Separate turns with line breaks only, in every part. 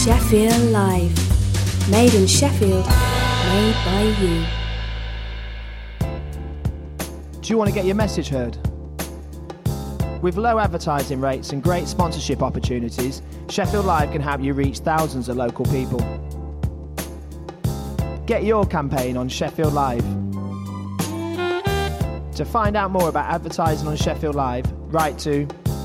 Sheffield Live. Made in Sheffield, made by you.
Do you want to get your message heard? With low advertising rates and great sponsorship opportunities, Sheffield Live can help you reach thousands of local people. Get your campaign on Sheffield Live. To find out more about advertising on Sheffield Live, write to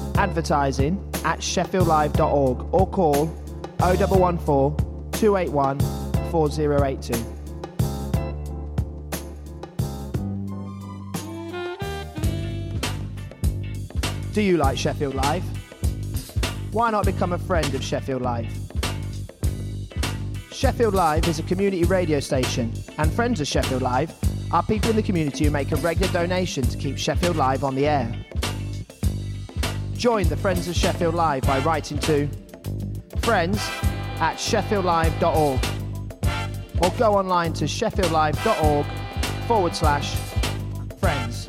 advertising@sheffieldlive.org or call 0114 281 4082. Do you like Sheffield Live? Why not become a friend of Sheffield Live? Sheffield Live is a community radio station, and friends of Sheffield Live are people in the community who make a regular donation to keep Sheffield Live on the air. Join the Friends of Sheffield Live by writing to friends@sheffieldlive.org or go online to sheffieldlive.org/friends.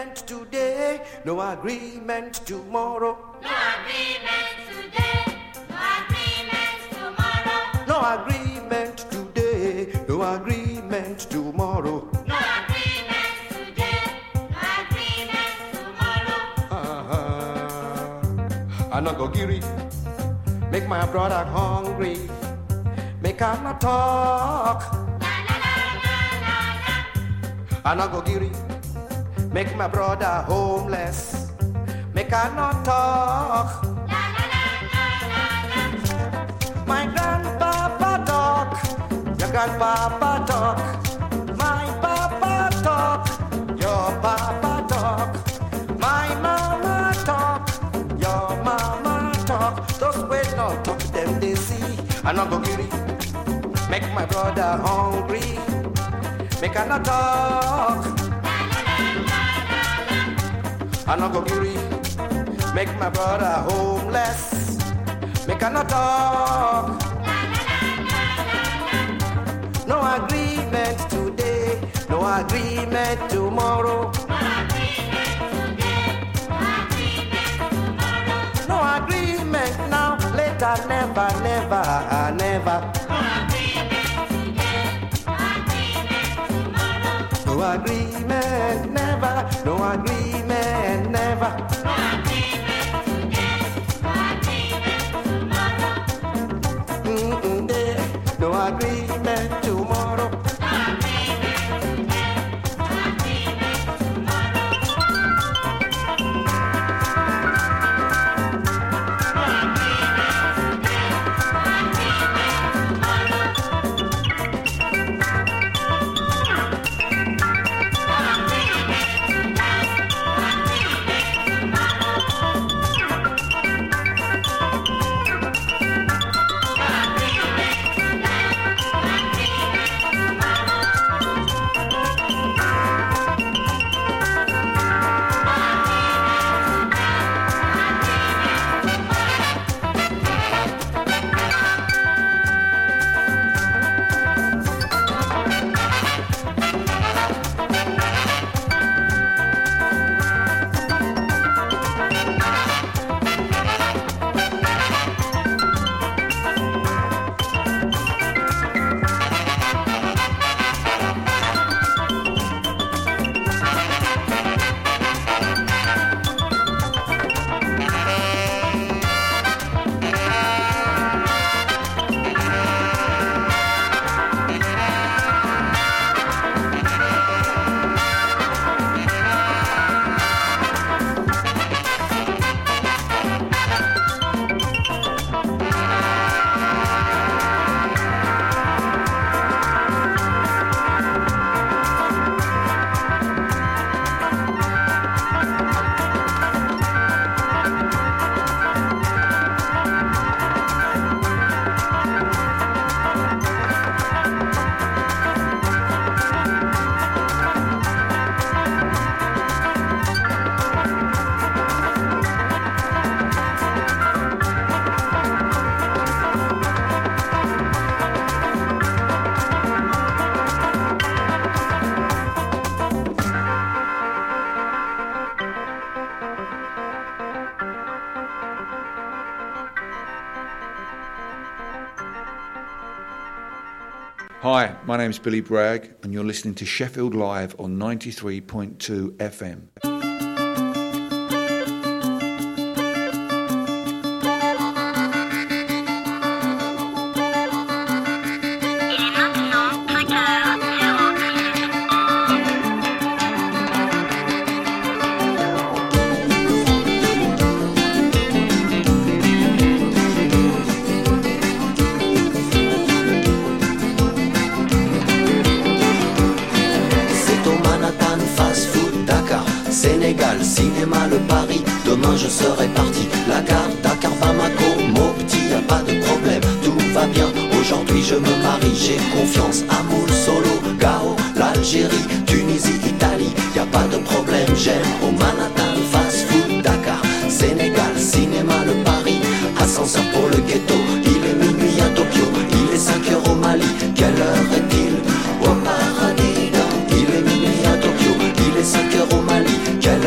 agreement today, no agreement tomorrow.
No agreement today, no agreement tomorrow.
No agreement today, no agreement tomorrow.
No agreement today, no agreement tomorrow.
I no go giri, make my brother hungry, make him not talk. I no go giri, make my brother homeless, make him not talk. My grandpapa talk, your grandpapa talk, my papa talk, your papa talk, my mama talk, your mama talk. Those way not talk them they see. I no go giri, make my brother hungry, make her not talk. I no go giri, make my brother homeless, make her not talk. No agreement today, no agreement tomorrow. No agreement now, later, never, never, never. No agreement, never. No agreement, never. No agreement tomorrow.
Hi, my name's Billy Bragg, and you're listening to Sheffield Live on 93.2 FM.
Cinéma, le Paris, demain je serai parti. La gare, Dakar, Bamako, Mopti, y a pas de problème, tout va bien. Aujourd'hui je me marie, j'ai confiance. Amoul, Solo, Gao, l'Algérie, Tunisie, Italie, y a pas de problème. J'aime au Manhattan, fast food, Dakar, Sénégal, cinéma, le Paris, ascenseur pour le ghetto. Il est minuit à Tokyo, il est 5h au Mali. Quelle heure est-il au paradis? Il est minuit à Tokyo, il est 5h au Mali. Quelle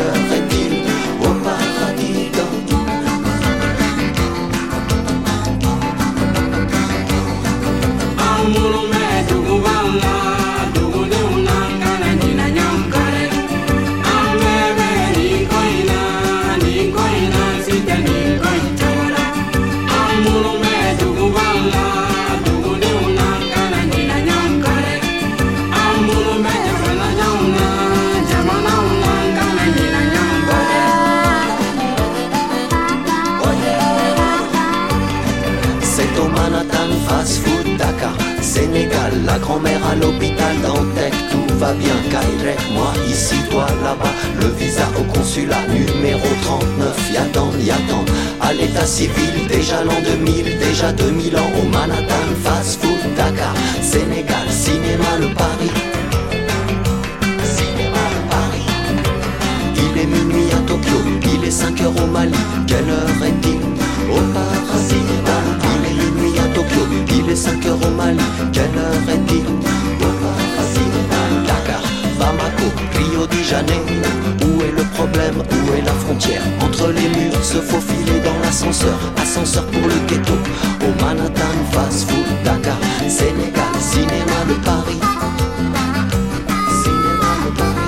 La grand-mère à l'hôpital Dantec, tout va bien. Kairek, moi ici, toi là-bas. Le visa au consulat numéro 39. Y'attend à l'état civil. Déjà l'an 2000, déjà 2000 ans. Au Manhattan, fast food, Dakar, Sénégal, cinéma, le Paris. Cinéma, le Paris. Il est minuit à Tokyo, il est 5 heures au Mali. Quelle heure est-il au Paris? Il est minuit à Tokyo, il est 5 heures au Mali. Quelle heure est-il au Paris? Dakar, Bamako, Rio de Janeiro. Où est le problème? Où est la frontière? Entre les murs, se faufiler dans l'ascenseur. Ascenseur pour le ghetto. Au Manhattan, fast food, Dakar, Sénégal, cinéma de Paris. Cinéma de Paris.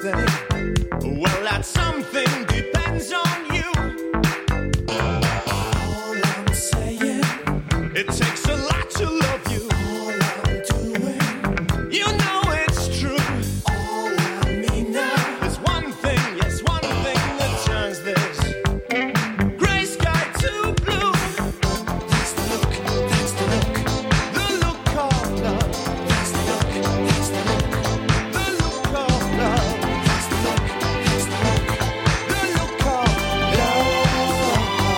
something. Well, that something depends on you. All I'm saying, it takes a lot to love you. All I'm doing, you know it's true. All I mean now is one thing, yes, one thing that turns this gray sky to blue. That's the look, that's the look, the look of love. That's the look, that's the look, the look of love. That's the look, that's the look, the look of love.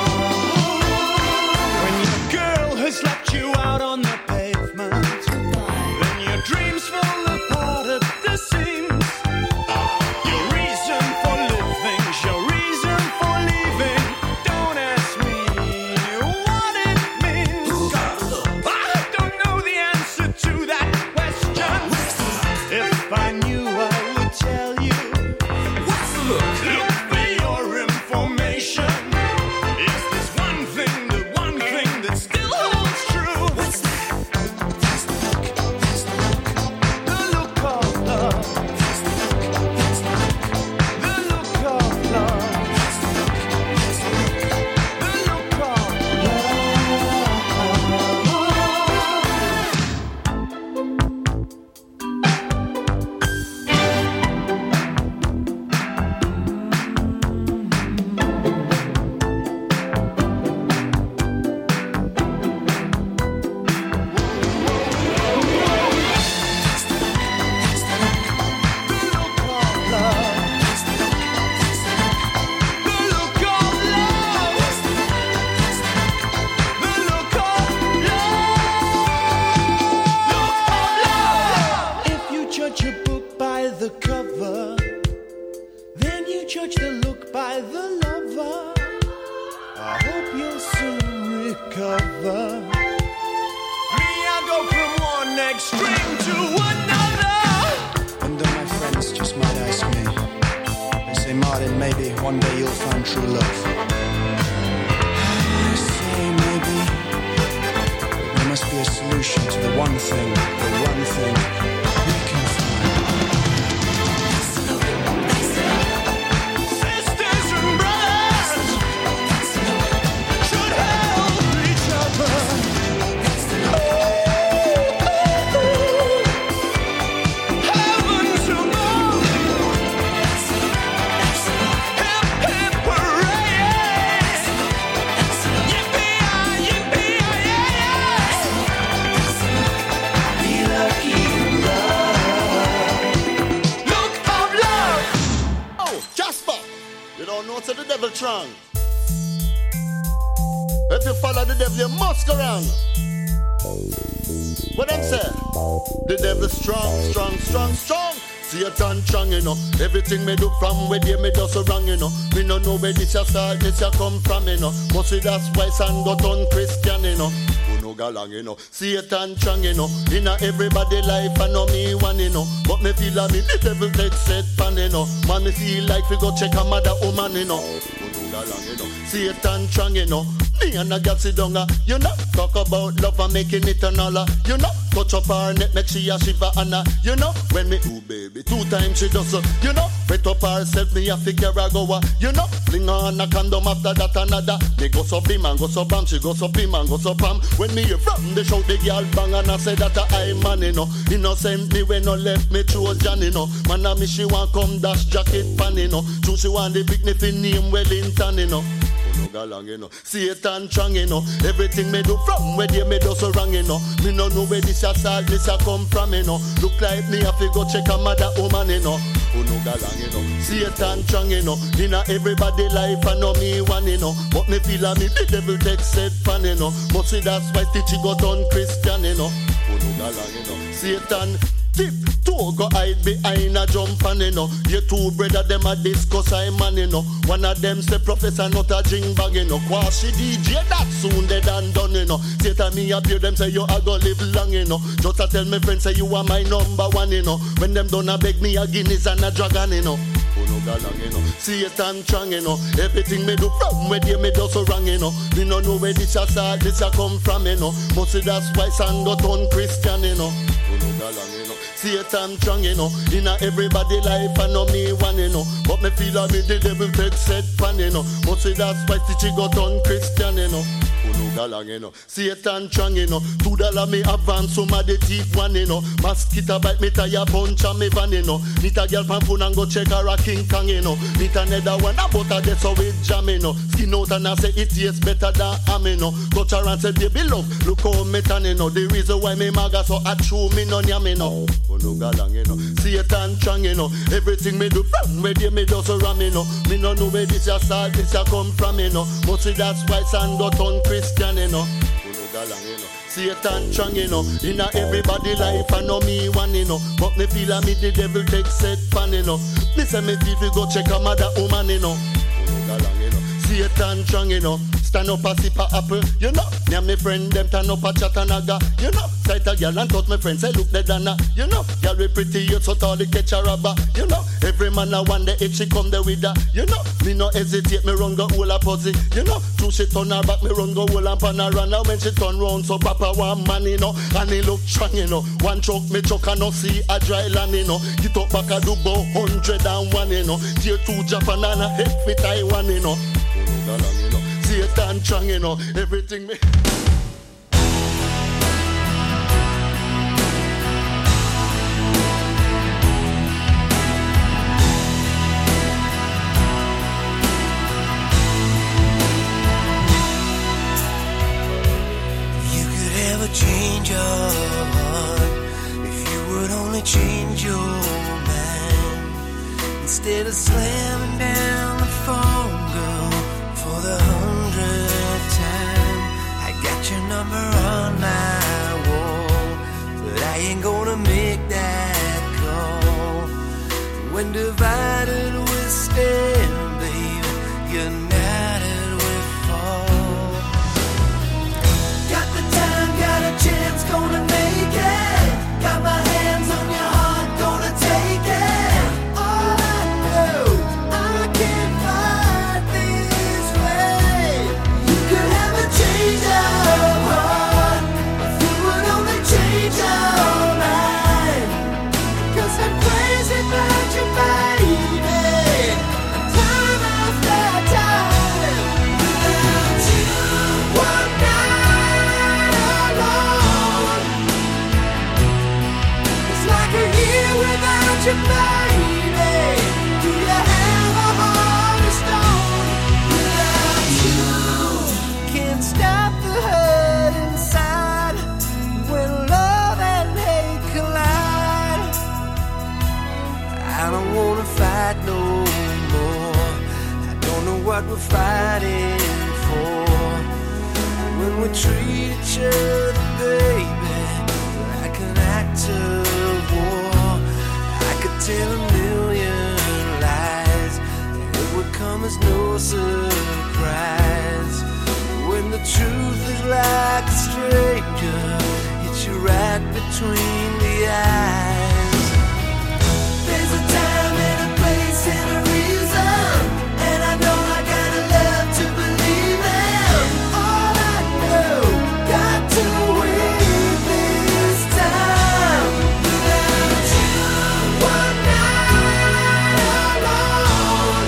When your girl has left you out on the pavement, then your dreams fall apart at the seams. Your reason for living, your reason for leaving. Don't ask me what it means. I don't know the answer to that question. If I knew, I would tell you. What's the look? Look for your information. Is this one thing, the one thing that still holds true? What's that? That's the look, that's the look, the look of love. That's the look, that's the look, the look of love. That's the look, that's the look, the look of if you judge a book by the cover, then you judge the look by the lover. I hope you'll soon recover. Me, I go from one extreme to another.
And then my friends just might ask me, they say, Martin, maybe one day you'll find true love. I say maybe, but there must be a solution to the one thing we can find.
Sisters and brothers should help each other. Heavens above. Hip, hip, hooray. Yippee-yi, yippee-yi, be lucky in love. Look of love.
Oh, Jasper, you don't know to the devil strong. If you follow the devil, you must go wrong. What them say? The devil strong, strong, strong, strong. Satan strong, you know. Everything me do from where they me do so wrong, you know. Me no know where this a start, this a come from, you know. But see that's why son got on Christian, you know. Who no go long, you know. Satan strong, you know. Inna everybody life, I know me one, you know. But me feel like me the devil take set pan, you know. Man, me feel like we go check a mother woman, you know. Who no go long, you know. Satan strong, you know. Me and a girl sit down, you know. Talk about love and making it an hour, you know. Touch up her neck, make she a shiver and you know. When me ooh baby, 2 times she does, you know. Wet up herself, me a figure a go, you know. Fling on a condom after that another. Me go so bim and go so bam, she go so bim and go so bam. When me hear from the shout, the girl bang and I say that I man, you know. Innocent me when no left me through Jan, you know. Man a me she want come dash jacket pan, you know. True she want the big niffy name Wellington, you know. No go long, you know. Satan strong, you know. Everything me do from where they me do so wrong, you know. Me no know where this a start, this a come from, you know. Look like me have to go check a mother woman, you know. Who no go long, you know. Satan strong, you know. Inna everybody life I know me one, you know. But me feel like me the devil take set fan, you know. But see that's why Stitchy got on Christian, you know. Who no go long, you know. Satan tip toe go hide behind a jump and you know. Your two brother them a discuss I man, you know. One of them say professor not a jing bag, you know. Quashi DJ that soon dead and done, you know. Satan me appear them say you a go live long, you know. Just a tell me friends say you are my number one, you know. When them done a beg me a Guinness and a dragon, you know. Who no go long, you know. Satan strong, you know. Everything me do from where they me do so wrong, you know. Me no know where this a start, this a come from, you know. But see that's why son got on Christian, you know. Who no go long, you know. Satan strong, you know. In a everybody life, I know me one, you know. But me feel like me the devil take set pan, you know. Must say that's why she got on Christian, you know. Galang, you know. Satan strong, you know. $2 me advance, some of the thief one, you know. Mosquito bite me tire punch and me van, you know. Meet a girl from phone and go check her a King Kong, you know. Meet another one, a butter that's so with jam, you know. Skin out and I say it tastes better than ham, you know. Touch her and say, baby love, look how me tan, you know. The reason why me maga so I chew me no yam, you know. Galang, you know. Satan strong, you know. Everything me do from where they me do so ram, you know. Me no know where this ya start, this ya come from, you know. Must say that's why son got on Christian, you know. Satan strong, you know. In a everybody life, I know me one, you know. But me feel like me the devil take set fan, you know. Me say me feel go check a mother woman, you know. Satan strong, you know. Stand up a sip a apple, you know. Me and me friend them turn up a Chattanooga, you know. Sight a girl and touch my friend say look the Dana, you know. Girl we pretty you so tall the catch a rubber, you know. Every man a wonder if she come there with her, you know. Me no hesitate, me run go hold a pussy, you know. True she turn her back, me run go hold and pan her run. And when she turn round so papa one man, you know. And he look strong, you know. One truck me truck and no see a dry land, you know. Get up back a do about 101, you know. Tier 2 Japan and a head for Taiwan, you know. Satan strong, you know, everything me.
You could ever change your heart if you would only change your mind. Instead of slamming down the phone, girl, for the 100th time. I got your number on my wall, but I ain't gonna make that call. When divided we stand, baby, united we fall. Got the time, got a chance, gonna make it. Got my hands on your heart, gonna take it. All I know, I can't fight this way. You could have a change of heart if you would only change your mind. 'Cause I'm crazy about you, baby. Time after time. Without you, one night alone. It's like a year without you, baby. Do you have a heart of stone? Without you, can't stop the hurt inside when love and hate collide. I don't wanna fight no more. I don't know what we're fighting for. When we treat each other, baby, like an act of war. I could tell a million lies, and it would come as no surprise. When the truth is like a stranger, hits you right between the eyes. There's a time and a place and a reason, and I know I gotta love to believe in. All I know, got to win this time. Without you, one night alone.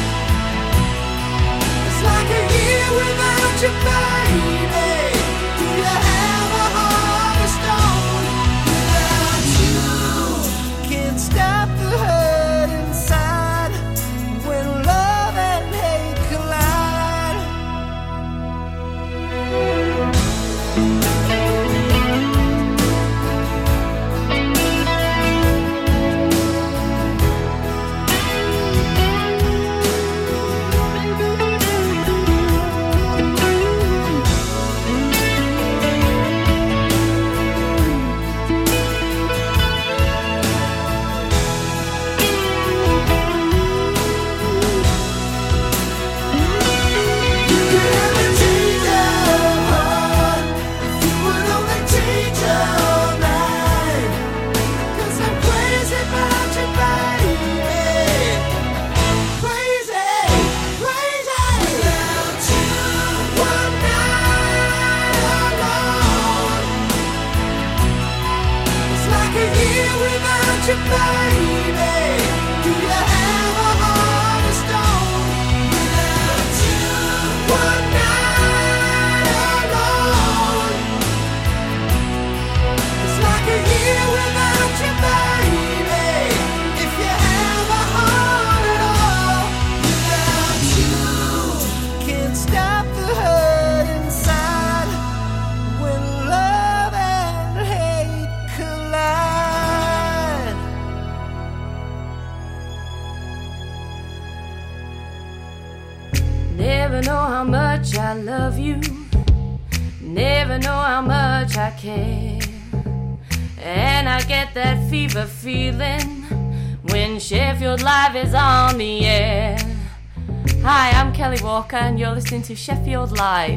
It's like a year without you, baby. Do you have a heart of stone? Without you.
Never know how much I love you. Never know how much I care. And I get that fever feeling when Sheffield Live is on the air. Hi, I'm Kelly Walker and you're listening to Sheffield Live.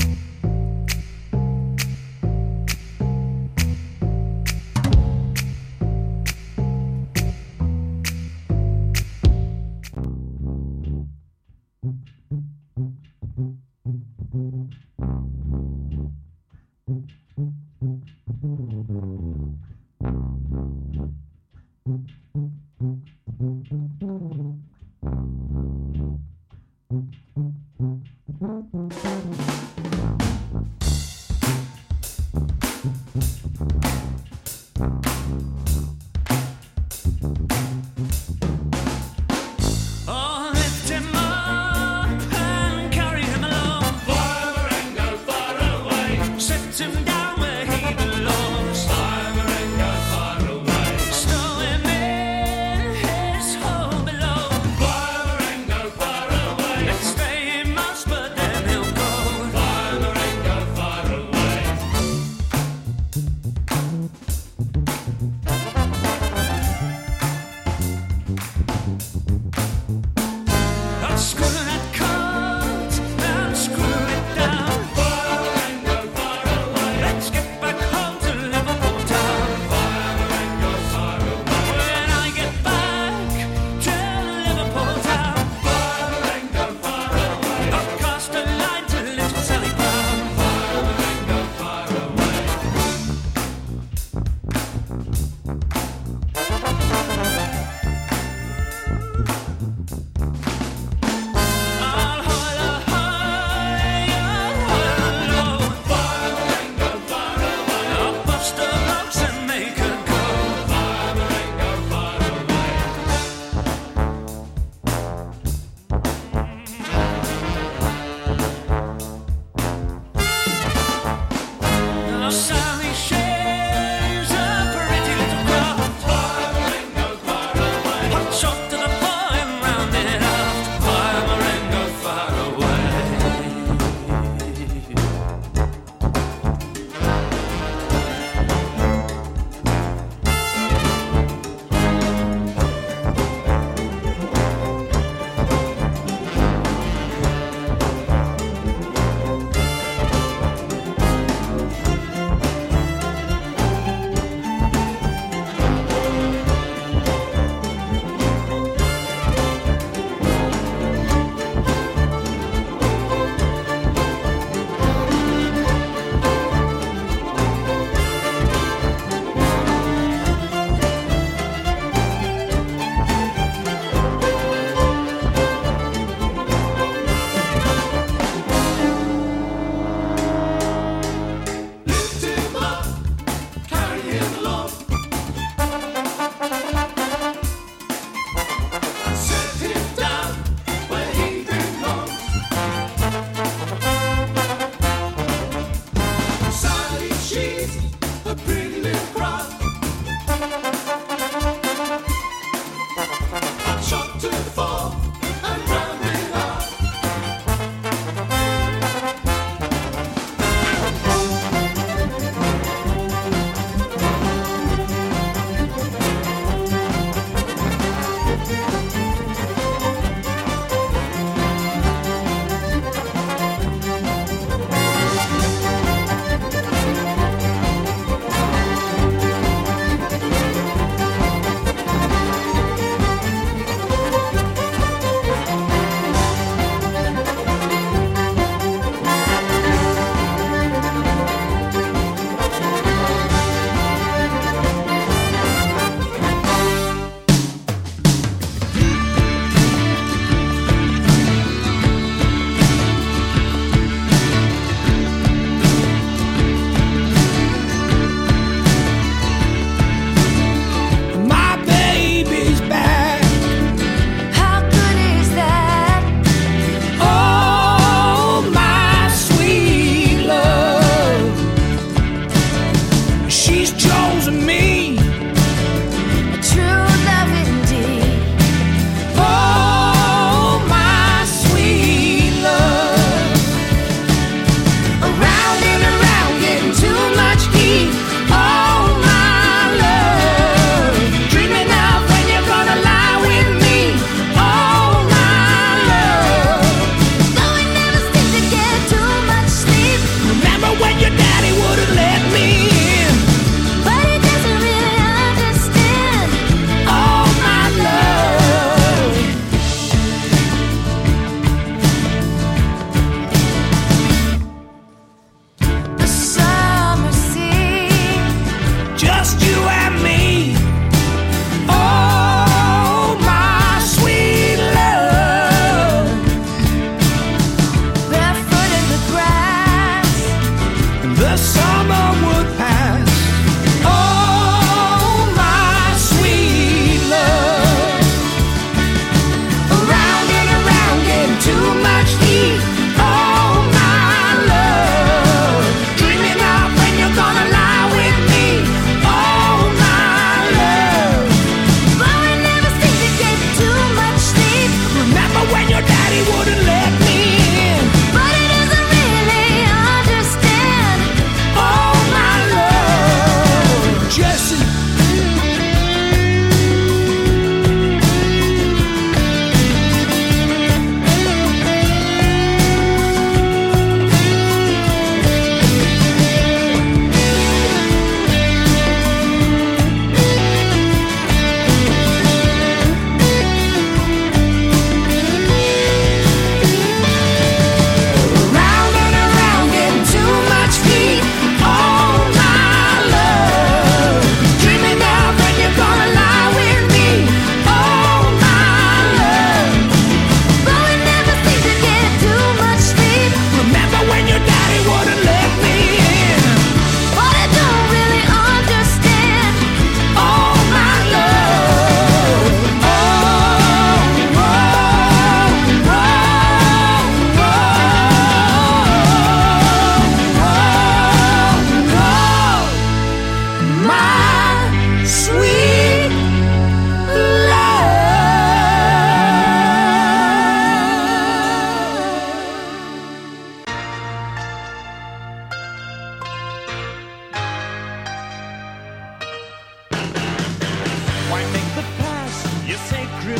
Oh, lift him up and carry him along. Fire and go far away. Set him down where he belongs. Fire and go far away. Stow him in his hole below.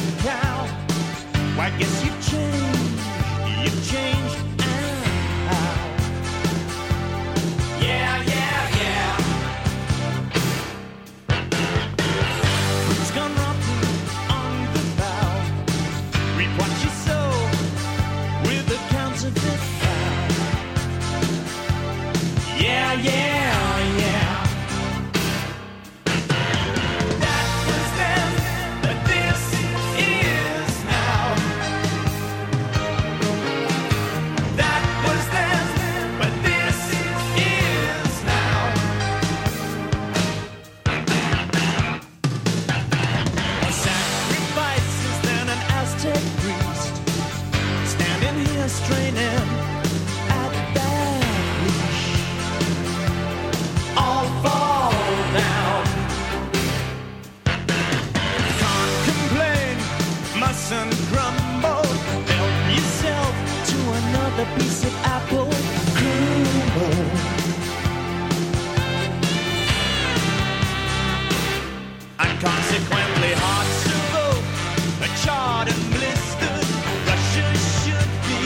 cow. Well, I guess you've changed and how. Yeah, yeah, yeah. Fruit's gone rotten on the bough. Reap what you sow with a counterfeit vow. Yeah, yeah, yeah. That was then, but this is now. That was then, but this is now. A sacrifice is then an Aztec priest standing here straining at that leash. All fall down. Can't complain, mustn't grumble. Help yourself to another piece of apple crumble. And consequently hard to vote, charred and blistered. Russia should be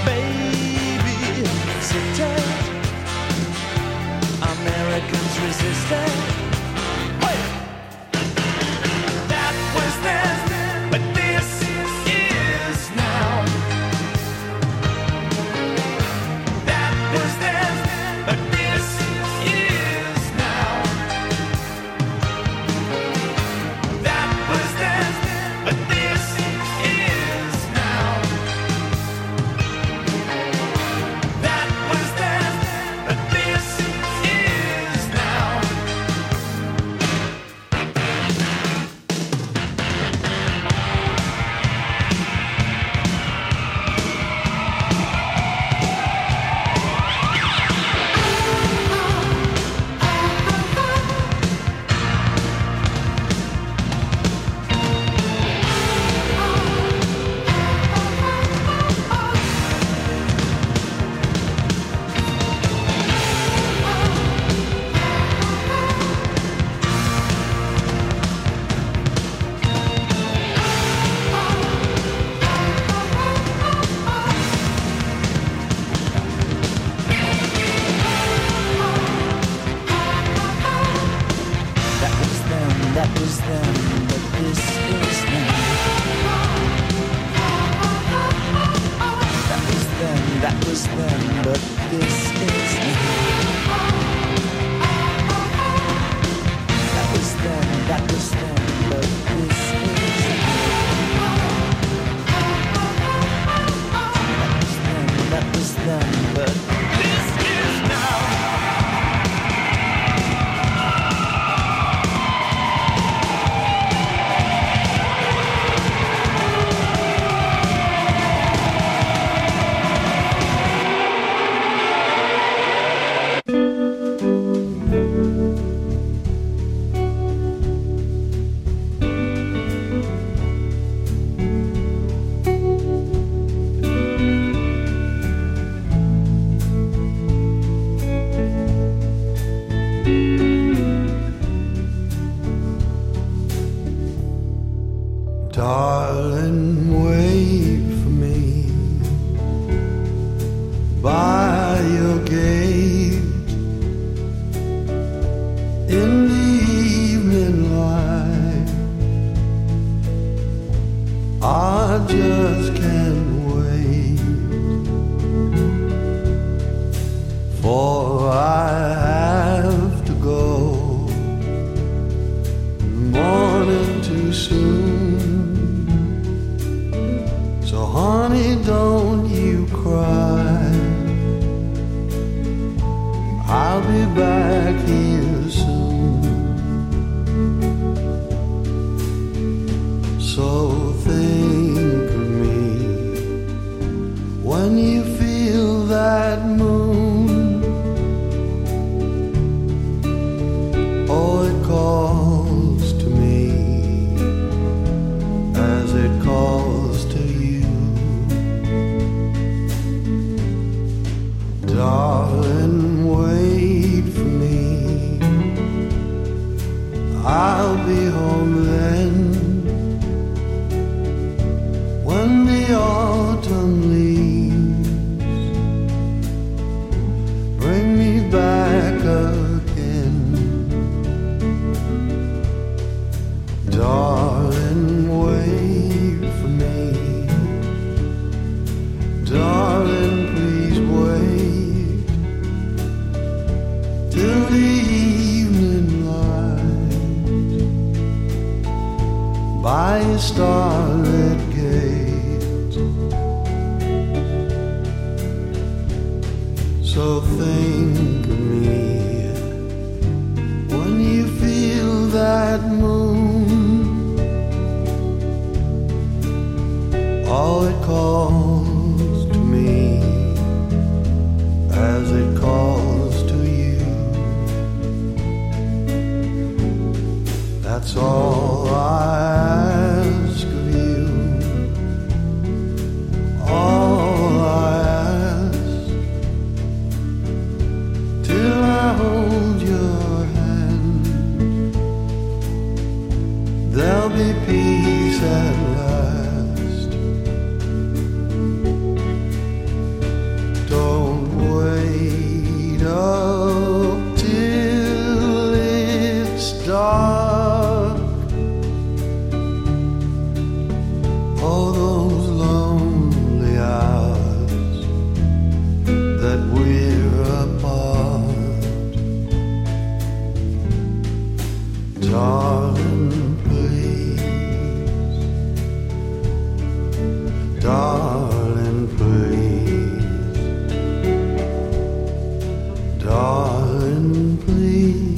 babysitted. Americans resisted. Hey! That was then, but this is now. That was then, but this is now. That was then, but this is now. That was then, but this is now. That was then, but this is now. That was then, but this is now. That was then, but this is now. That was then, but this is now.
Darling, wait for me by your gate in the evening light. I just can't wait, for I have to go in the morning too soon. So honey, don't you cry, I'll be back here soon. So think of me when you feel that moon. Oh, it calls to me as it calls to you. Darling, wait for me, I'll be home then. the autumn leaves bring me back again. Darling, wait for me. Darling, please wait till the evening light by a starlit gate. So think of me when you feel that moon. All it calls to me as it calls to you. That's all I ask of you. All I ask, till I hold your hand, there'll be peace at last. Don't wait up till it's dark. All those lonely hours that we're apart. Darling, please. Darling, please. Darling, please.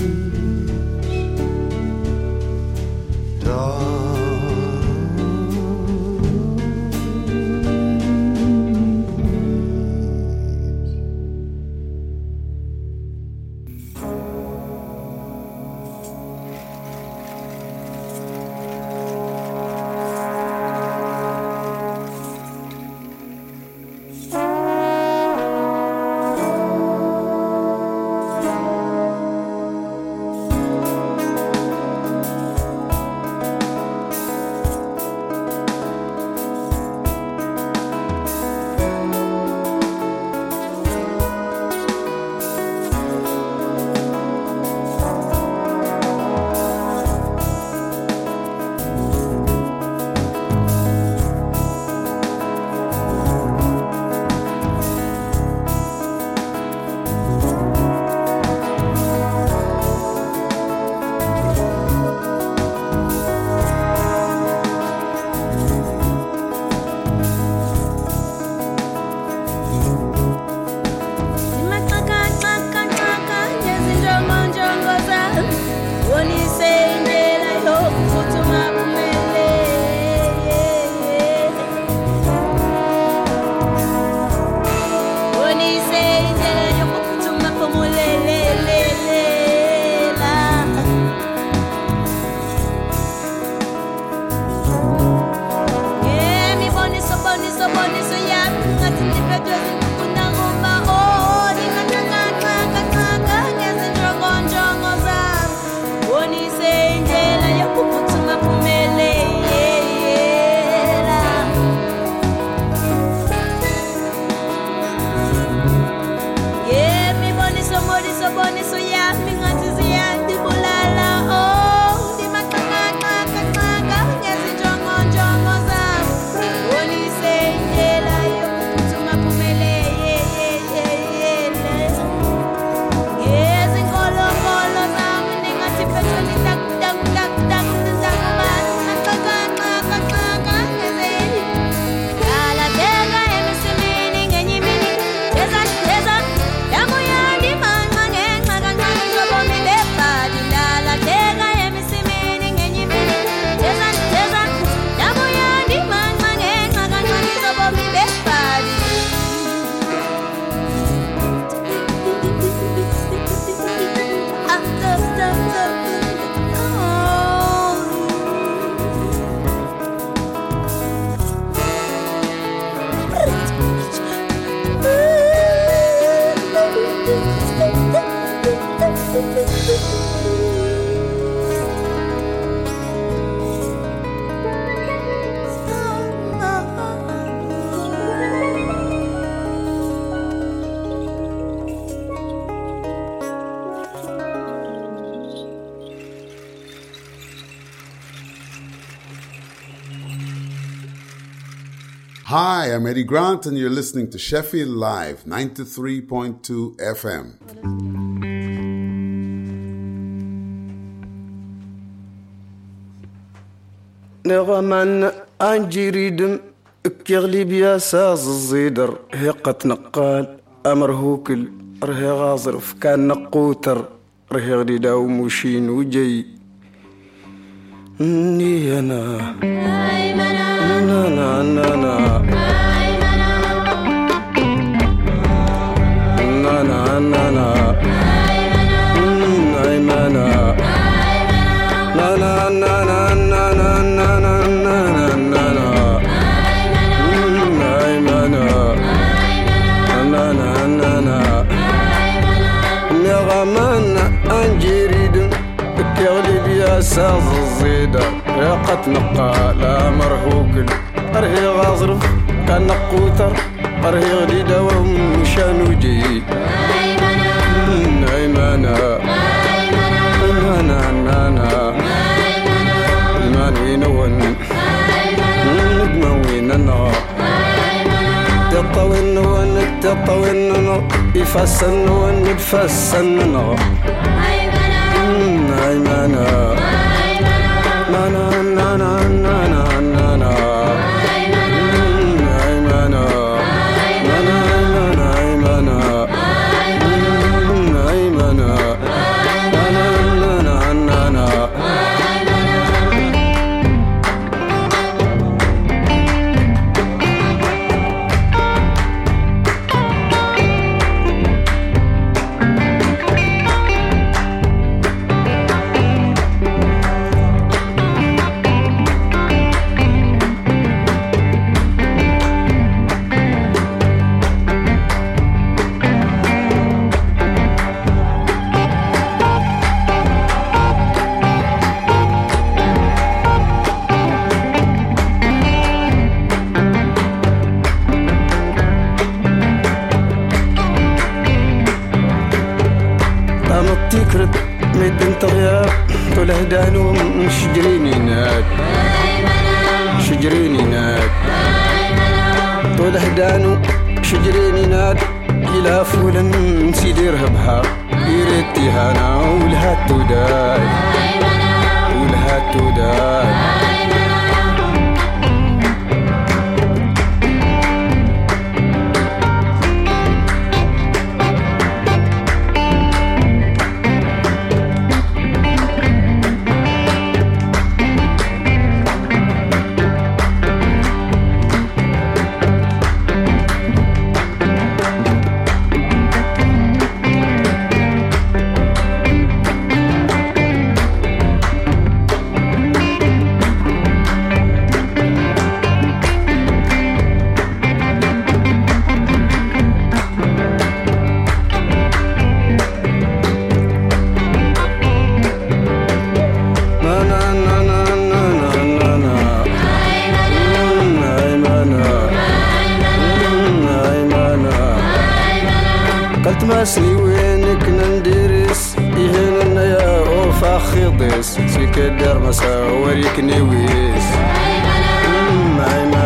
Hi, I'm Eddie Grant, and you're listening to Sheffield Live, 93.2 FM.
نغمان أنجريدم كيغلي بيا ساز الزيدر هيقت نقال أمر هوكل رهي غازرف كان نقوتر رهي غدي داو موشين وجي ني أنا ساز الزيدة ريقت نقال مرهوكل رهي غازرف كان نقوتر رهي غديدة ومشان وجي أيمانا أنا الماني نون نجموين النار تطوين نون تطوين يفسن نون يفسن النار أيمانا طول هدانو شجريني ناد إلى فولن سيدي رهبها يريتي هانا ولهاتو داي ولهاتو داي ماسني وينك ندرس يهننا يا اوفا خضيس سيك الدار مسا وريك نويس